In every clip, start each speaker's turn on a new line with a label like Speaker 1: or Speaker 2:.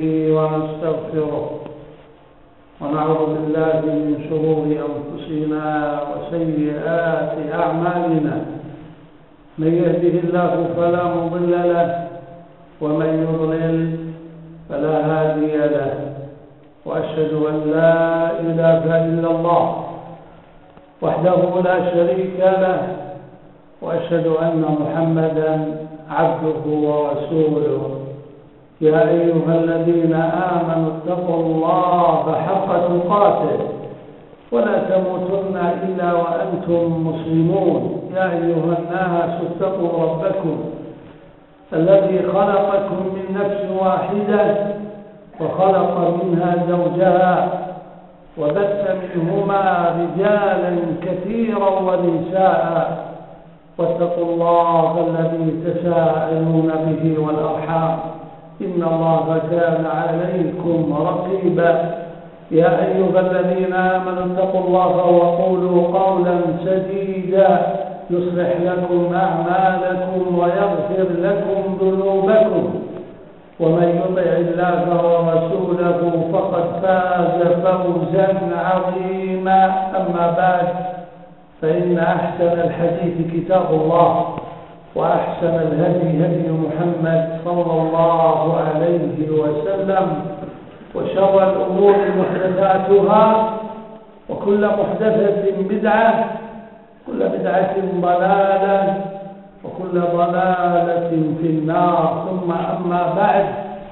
Speaker 1: ونستغفره ونعوذ بالله من شرور أنفسنا وسيئات أعمالنا. من يهده الله فلا مضل له ومن يضلل فلا هادي له، وأشهد أن لا إله إلا الله وحده لا شريك له، وأشهد أن محمدا عبده ورسوله. يا أيها الذين آمنوا اتقوا الله حق تقاته ولا تموتن إلا وأنتم مسلمون. يا أيها الناس اتقوا ربكم الذي خلقكم من نفس واحدة وخلق منها زوجها وبث منهما رجالا كثيرا ونساء، واتقوا الله الذي تساءلون به والأرحام إن الله كان عليكم رقيبا. يا أيها الذين آمنوا اتقوا الله وقولوا قولا سديدا يصلح لكم أعمالكم ويغفر لكم ذنوبكم، ومن يطع الله ورسوله فقد فاز فوزا عظيما. أما بعد، فإن أحسن الحديث كتاب الله، وأحسن الهدي هدي محمد صلى الله عليه وسلم، وشر الأمور محدثاتها، وكل محدثة بدعة، كل بدعة ضلالة، وكل ضلالة في النار. ثم أما بعد،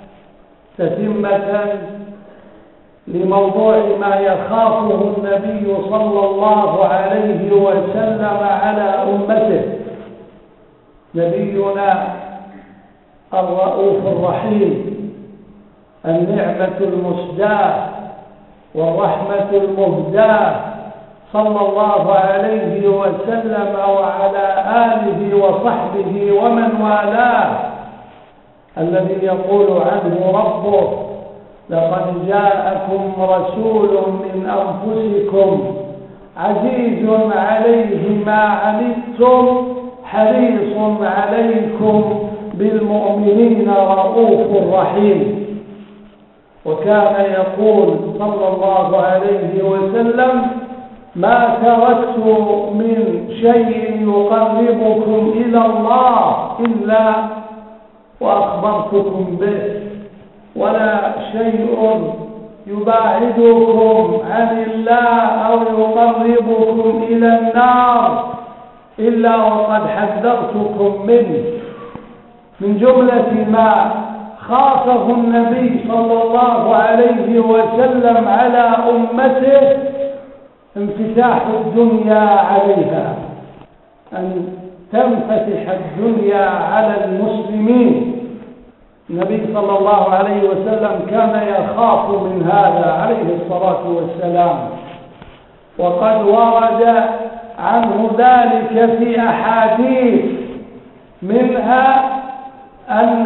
Speaker 1: تتمة لموضوع ما يخافه النبي صلى الله عليه وسلم على أمته. نبينا الرؤوف الرحيم، النعمة المسداة والرحمة المهداة، صلى الله عليه وسلم وعلى آله وصحبه ومن والاه، الذي يقول عنه ربه: لقد جاءكم رسول من أنفسكم عزيز عليه ما عنتم حريص عليكم بالمؤمنين رؤوف رحيم. وكان يقول صلى الله عليه وسلم: ما تركت من شيء يقربكم إلى الله إلا وأخبرتكم به، ولا شيء يباعدكم عن الله أو يقربكم إلى النار إلا وقد حذرتكم منه. من جملة ما خافه النبي صلى الله عليه وسلم على أمته انفتاح الدنيا عليها، أن تنفتح الدنيا على المسلمين. النبي صلى الله عليه وسلم كان يخاف من هذا عليه الصلاة والسلام، وقد ورد عنه ذلك في أحاديث، منها أن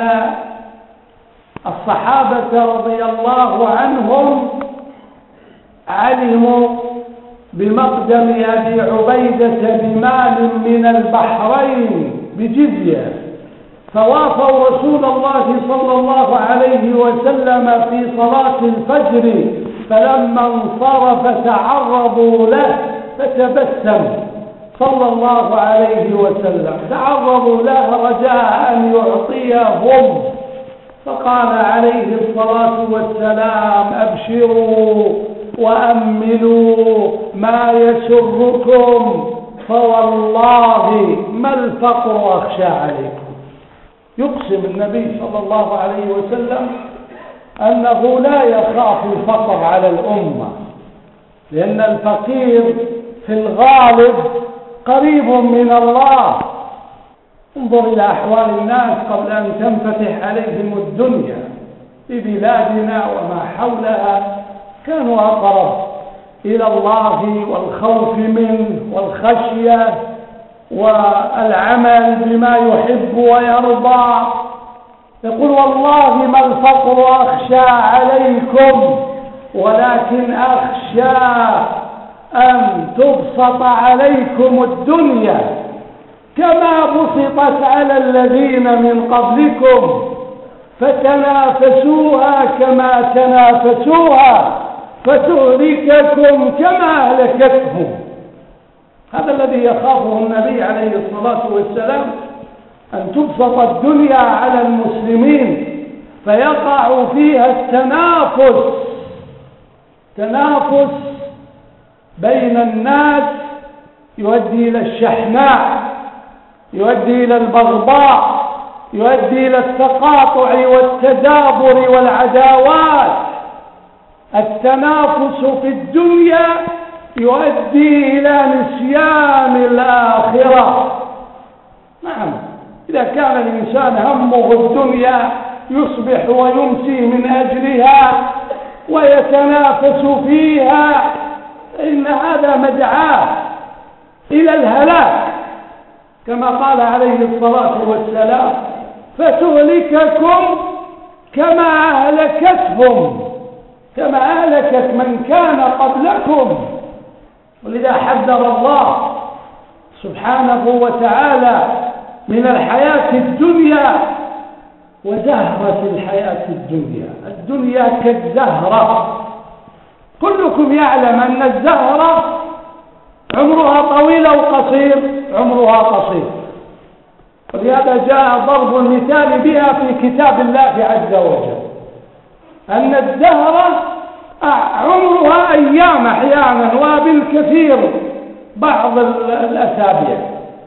Speaker 1: الصحابة رضي الله عنهم علموا بمقدم أبي عبيدة بمال من البحرين بجزية، فوافوا رسول الله صلى الله عليه وسلم في صلاة الفجر، فلما انصرف تعرضوا له فتبسم صلى الله عليه وسلم، تعرضوا له رجاء أن يعطيهم، فقال عليه الصلاة والسلام: أبشروا وأملوا ما يسركم، فوالله ما الفقر أخشى عليكم. يقسم النبي صلى الله عليه وسلم أنه لا يخاف الفقر على الأمة، لأن الفقير في الغالب قريب من الله. انظر إلى أحوال الناس قبل أن تنفتح عليهم الدنيا في بلادنا وما حولها، كانوا أقرب إلى الله والخوف منه والخشية والعمل بما يحب ويرضى. يقول: والله ما الفقر أخشى عليكم، ولكن أخشى أن تبسط عليكم الدنيا كما بسطت على الذين من قبلكم، فتنافسوها كما تنافسوها فتهلككم كما أهلكتهم. هذا الذي يخافه النبي عليه الصلاة والسلام، أن تبسط الدنيا على المسلمين فيقع فيها تنافس بين الناس يؤدي إلى الشحناء، يؤدي إلى البغضاء، يؤدي إلى التقاطع والتدابر والعداوات. التنافس في الدنيا يؤدي إلى نسيان الآخرة. نعم، إذا كان الإنسان همه الدنيا يصبح ويمسي من أجلها ويتنافس فيها، إن هذا مدعاة إلى الهلاك، كما قال عليه الصلاة والسلام: فتهلككم كما أهلكتهم، كما أهلكت من كان قبلكم. ولذا حذر الله سبحانه وتعالى من الحياة الدنيا وزهرة الحياة الدنيا. الدنيا كالزهرة، كلكم يعلم أن الزهرة عمرها طويل أو قصير؟ عمرها قصير، ولهذا جاء ضرب المثال بها في كتاب الله عز وجل، أن الزهرة عمرها أيام أحيانا وبالكثير بعض الأسابيع.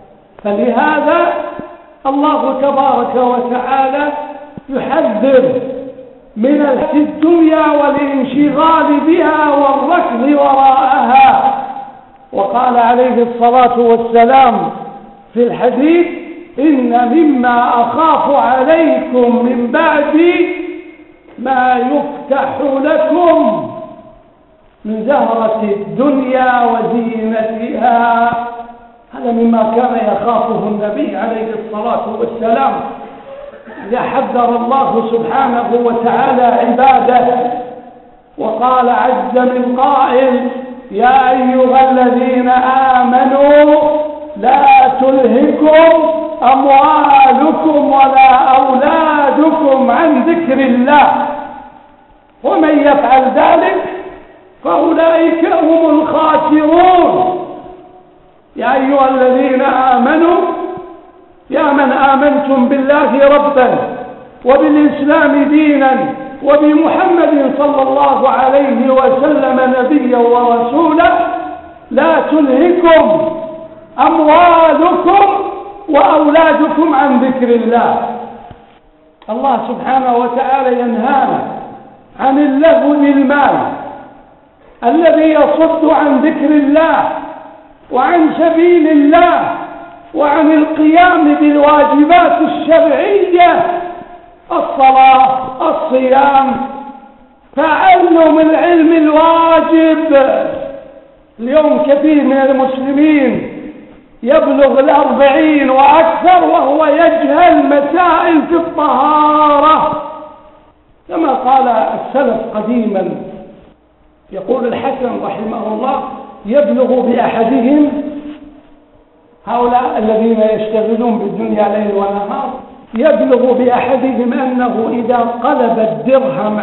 Speaker 1: فلهذا الله تبارك وتعالى يحذر من الدنيا والانشغال بها والركض وراءها. وقال عليه الصلاة والسلام في الحديث: إن مما أخاف عليكم من بعدي ما يفتح لكم من زهرة الدنيا وزينتها. هذا مما كان يخافه النبي عليه الصلاة والسلام. إذا حذر الله سبحانه وتعالى عباده وقال عز من قائل: يا أيها الذين آمنوا لا تلهكم أموالكم ولا أولادكم عن ذكر الله ومن يفعل ذلك فأولئك هم الخاسرون. يا أيها الذين آمنوا، يا من آمنتم بالله ربا وبالإسلام دينا وبمحمد صلى الله عليه وسلم نبيا ورسولا، لا تلهكم أموالكم وأولادكم عن ذكر الله. الله سبحانه وتعالى ينهانا عن اللهو بالمال الذي يصد عن ذكر الله وعن سبيل الله وعن القيام بالواجبات الشرعية: الصلاة، الصيام، تعلم العلم الواجب. اليوم كثير من المسلمين يبلغ 40 وأكثر وهو يجهل مسائل في الطهارة، كما قال السلف قديما. يقول الحسن رحمه الله: يبلغ بأحدهم، هؤلاء الذين يشتغلون بالدنيا ليل ونهار، يبلغ بأحدهم أنه إذا قلب الدرهم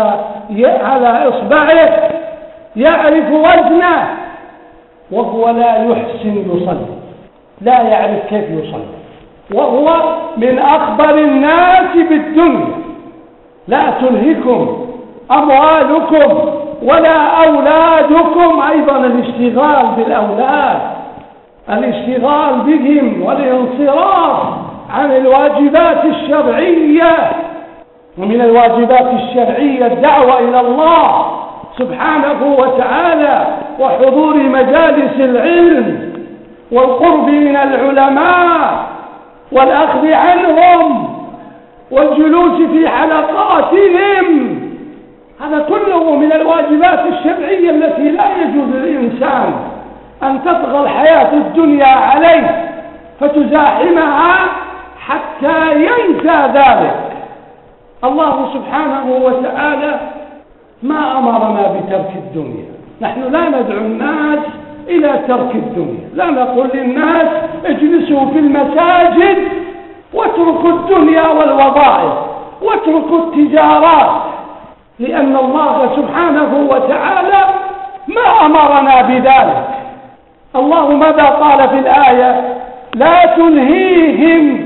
Speaker 1: على إصبعه يعرف وزنه وهو لا يحسن يصلي، لا يعرف كيف يصلي، وهو من أخبر الناس بالدنيا. لا تلهكم أموالكم ولا أولادكم. أيضا الاشتغال بالأولاد، الاشتغال بهم والانصراف عن الواجبات الشرعية. ومن الواجبات الشرعية الدعوة إلى الله سبحانه وتعالى وحضور مجالس العلم والقرب من العلماء والأخذ عنهم والجلوس في حلقاتهم. هذا كله من الواجبات الشرعية التي لا يجوز للإنسان أن تطغى الحياة الدنيا عليه فتزاحمها حتى ينسى ذلك. الله سبحانه وتعالى ما أمرنا بترك الدنيا. نحن لا ندعو الناس إلى ترك الدنيا، لا نقول للناس اجلسوا في المساجد واتركوا الدنيا والوظائف واتركوا التجارات، لأن الله سبحانه وتعالى ما أمرنا بذلك. الله ماذا قال في الآية؟ لا تلهيهم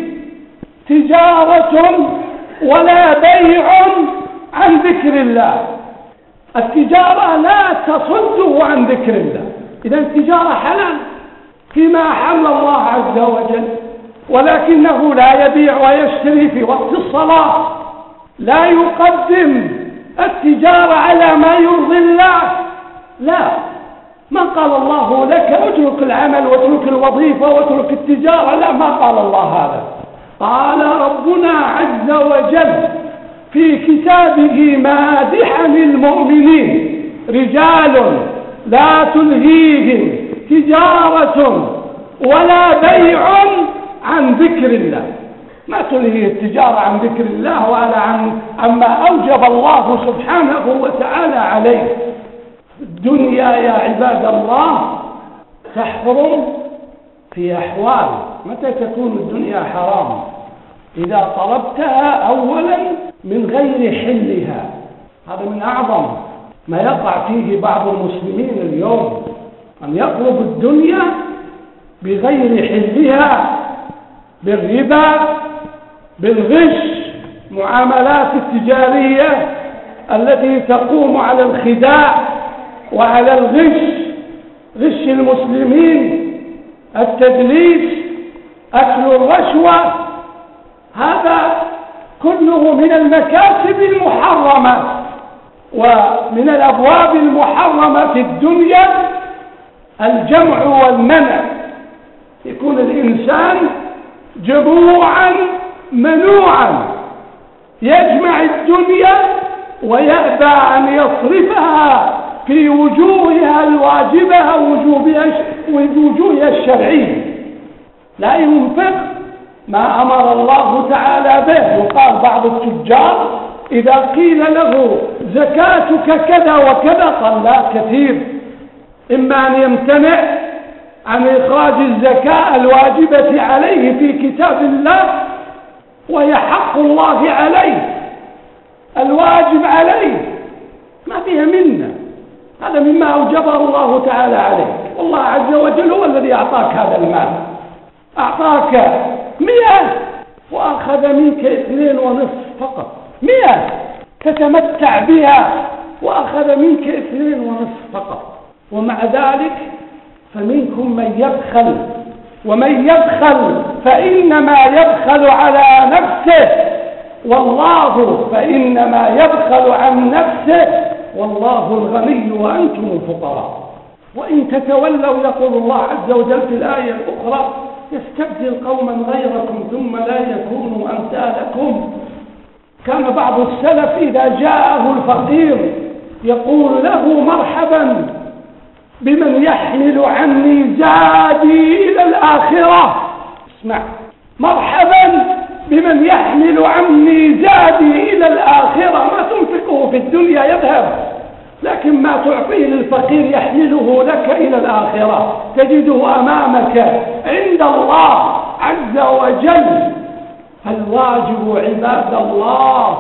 Speaker 1: تجارة ولا بيع عن ذكر الله. التجارة لا تصده عن ذكر الله. إذا التجارة حلال فيما أحل الله عز وجل، ولكنه لا يبيع ويشتري في وقت الصلاة، لا يقدم التجارة على ما يرضي الله. لا، ما قال الله لك اترك العمل واترك الوظيفة واترك التجارة، لا، ما قال الله هذا. قال ربنا عز وجل في كتابه مادحا المؤمنين: رجال لا تلهيهم تجارة ولا بيع عن ذكر الله. ما تلهي التجارة عن ذكر الله ولا عما أوجب الله سبحانه وتعالى عليه. الدنيا يا عباد الله تحرم في أحوال. متى تكون الدنيا حرام؟ إذا طلبتها أولا من غير حلها. هذا من أعظم ما يقع فيه بعض المسلمين اليوم، أن يطلب الدنيا بغير حلها، بالربا، بالغش، معاملات التجارية التي تقوم على الخداع وعلى الغش، غش المسلمين، التدليس، أكل الرشوة. هذا كله من المكاسب المحرمة ومن الأبواب المحرمة في الدنيا. الجمع والمنع، يكون الإنسان جموعا منوعا، يجمع الدنيا ويأبى أن يصرفها في وجوهها الواجبة ووجوهها الشرعية. لا ينفق ما أمر الله تعالى به. يقال بعض التجار إذا قيل له زكاتك كذا وكذا قال لا كثير، إما أن يمتنع عن إخراج الزكاة الواجبة عليه في كتاب الله، وهي حق الله عليه الواجب عليه، ما فيها منه، هذا مما أوجبه الله تعالى عليه. والله عز وجل هو الذي أعطاك هذا المال، أعطاك 100 وأخذ منك 2.5 فقط. 100 تتمتع بها وأخذ منك 2.5 فقط. ومع ذلك فمنكم من يبخل، ومن يبخل فإنما يبخل على نفسه، والله فإنما يبخل عن نفسه والله الغني وأنتم الفقراء. وإن تتولوا يقول الله عز وجل في الآية الأخرى: يستبدل قوما غيركم ثم لا يكونوا أمثالكم. كان بعض السلف إذا جاءه الفقير يقول له: مرحبا بمن يحمل عني زادي إلى الآخرة. اسمع، مرحبا بمن يحمل عني زادي إلى الآخرة. ما تنفقه في الدنيا يذهب، لكن ما تعطيه للفقير يحمله لك إلى الآخرة، تجده أمامك عند الله عز وجل. فالواجب عباد الله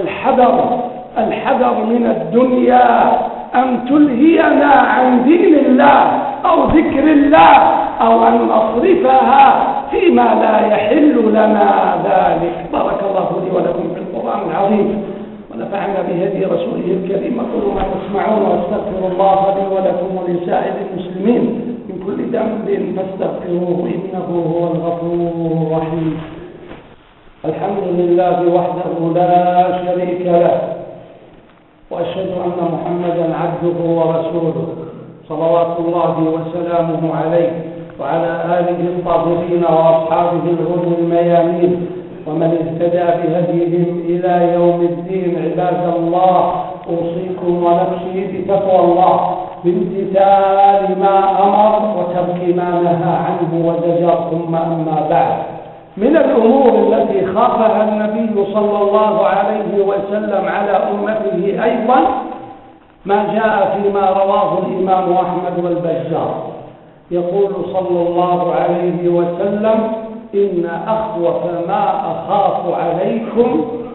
Speaker 1: الحذر من الدنيا، أن تلهينا عن دين الله أو ذكر الله، أو أن نصرفها فيما لا يحل لنا ذلك. بارك الله لي ولكم في القرآن العظيم، ونفعنا بهدي رسوله الكريم. أقول ما تسمعون، واستغفر الله لي ولكم ولسائر المسلمين من كل ذنب فاستغفروه إنه هو الغفور الرحيم. الحمد لله وحده لا شريك له، وأشهد أن محمدا عبده ورسوله، صلوات الله وسلامه عليه وعلى آله الطاهرين وأصحابه الغر الميامين ومن اهتدى بهديهم إلى يوم الدين. عباد الله، أوصيكم ونفسي بتقوى الله، بامتثال ما أمر وترك ما نهى عنه وزجر. ثم أما بعد، من الأمور التي خافها النبي صلى الله عليه وسلم على أمته أيضا ما جاء فيما رواه الإمام أحمد والبزار. يقول صلى الله عليه وسلم: إن أخوف ما أخاف عليكم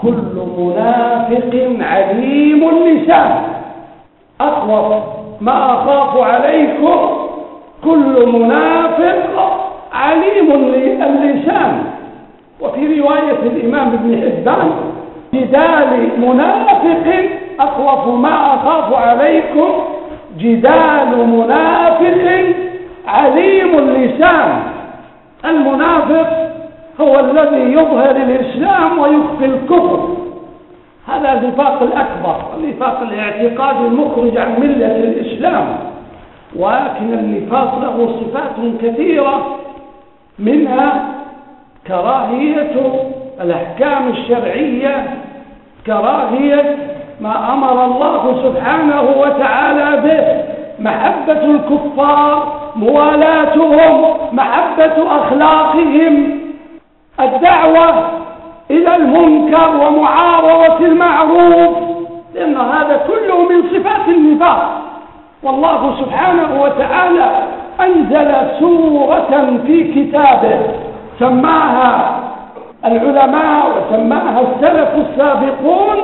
Speaker 1: كل منافق عليم اللسان. أخوف ما أخاف عليكم كل منافق عليم اللسان. وفي رواية الإمام ابن حبان جدال منافق أخوف ما أخاف عليكم جدال منافق عليم اللسان. المنافق هو الذي يظهر الإسلام ويخفي الكفر، هذا النفاق الأكبر، النفاق الاعتقادي المخرج عن ملة الإسلام. ولكن النفاق له صفات كثيرة، منها كراهية الأحكام الشرعية، كراهية ما أمر الله سبحانه وتعالى به، محبة الكفار، موالاتهم، محبة أخلاقهم، الدعوة إلى المنكر ومعارضة المعروف، لأن هذا كله من صفات النفاق. والله سبحانه وتعالى أنزل سورة في كتابه سماها العلماء وسماها السلف السابقون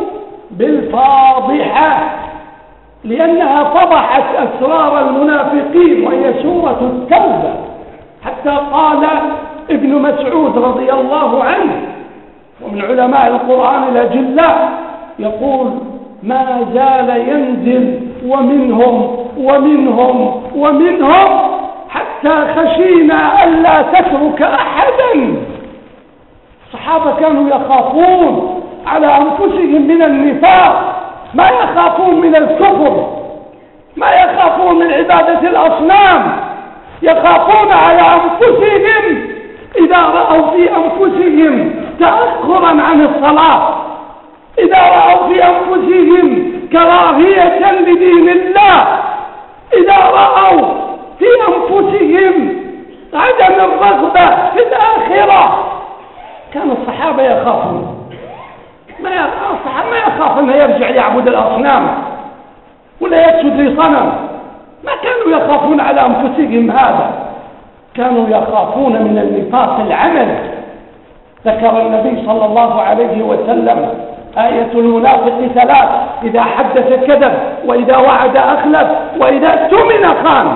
Speaker 1: بالفاضحة، لأنها فضحت أسرار المنافقين، وهي سورة التوبة. حتى قال ابن مسعود رضي الله عنه ومن علماء القرآن الأجلاء يقول: ما زال ينزل ومنهم ومنهم ومنهم حتى خشينا ألا تترك أحدا. الصحابة كانوا يخافون على أنفسهم من النفاق، ما يخافون من الكفر، ما يخافون من عبادة الأصنام، يخافون على أنفسهم إذا رأوا في أنفسهم تأخرا عن الصلاة، إذا رأوا في أنفسهم كراهية لدين الله، إذا رأوا في أنفسهم عدم الرغبة في الآخرة. كان الصحابة يخافون، الصحابة ما يخاف أنه يرجع يعبد الأصنام ولا يسجد لصنم، ما كانوا يخافون على أنفسهم هذا، كانوا يخافون من النفاق العمل. ذكر النبي صلى الله عليه وسلم آية المنافق 3: إذا حدث كذب، وإذا وعد أخلف، وإذا اؤتمن خان.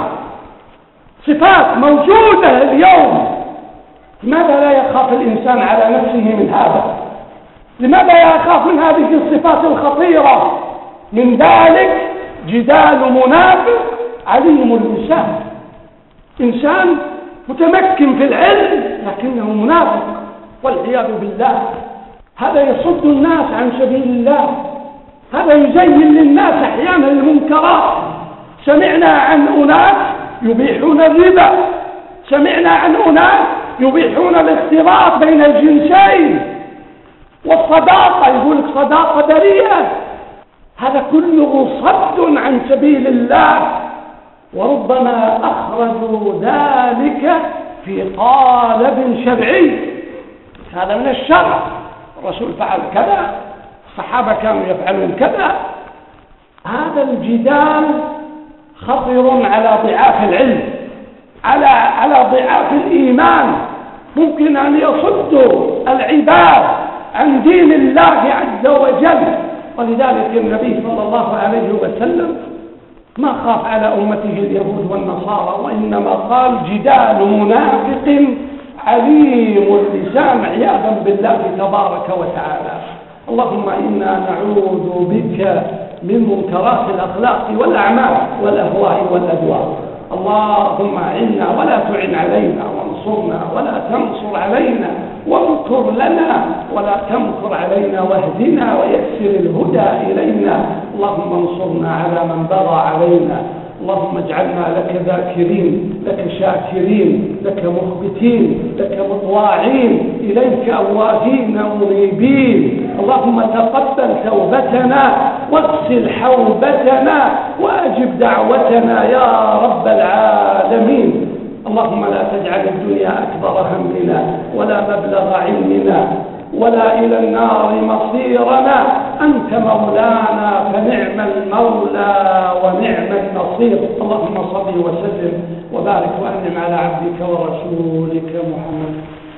Speaker 1: صفات موجودة اليوم. لماذا لا يخاف الإنسان على نفسه من هذا؟ لماذا يخاف من هذه الصفات الخطيرة؟ من ذلك جدال منافق عليم اللسان، إنسان متمكن في العلم لكنه منافق والعياذ بالله. هذا يصد الناس عن سبيل الله، هذا يزين للناس أحيانا المنكرات. سمعنا عن أناس يبيحون الربا، سمعنا عن أناس يبيحون الاختلاط بين الجنسين والصداقة، يقول لك صداقة بريئة. هذا كله صد عن سبيل الله، وربما أخرجوا ذلك في قالب شرعي. هذا من الشرع، الرسول فعل كذا، الصحابة كانوا يفعلون كذا. هذا الجدال خطر على ضعاف العلم، على ضعاف الإيمان، ممكن أن يصدوا العباد عن دين الله عز وجل. ولذلك النبي صلى الله عليه وسلم ما خاف على أمته اليهود والنصارى، وإنما قال: جدال منافق عليم اللسان، عياذا بالله تبارك وتعالى. اللهم إنا نعوذ بك من منكرات الأخلاق والأعمال والأهواء والأدواء. اللهم أعنا ولا تعن علينا، وانصرنا ولا تنصر علينا، وامكر لنا ولا تمكر علينا، واهدنا ويسر الهدى إلينا. اللهم انصرنا على من بغى علينا. اللهم اجعلنا لك ذاكرين، لك شاكرين، لك مخبتين، لك مطواعين، إليك أواهين منيبين. اللهم تقبل توبتنا واغسل حوبتنا وأجب دعوتنا يا رب العالمين. اللهم لا تجعل الدنيا أكبر همنا ولا مبلغ علمنا ولا إلى النار مصيرنا. أنت مولانا فنعم المولى ونعم النصير. اللهم صل وسلم وبارك وأنعم على عبدك ورسولك محمد.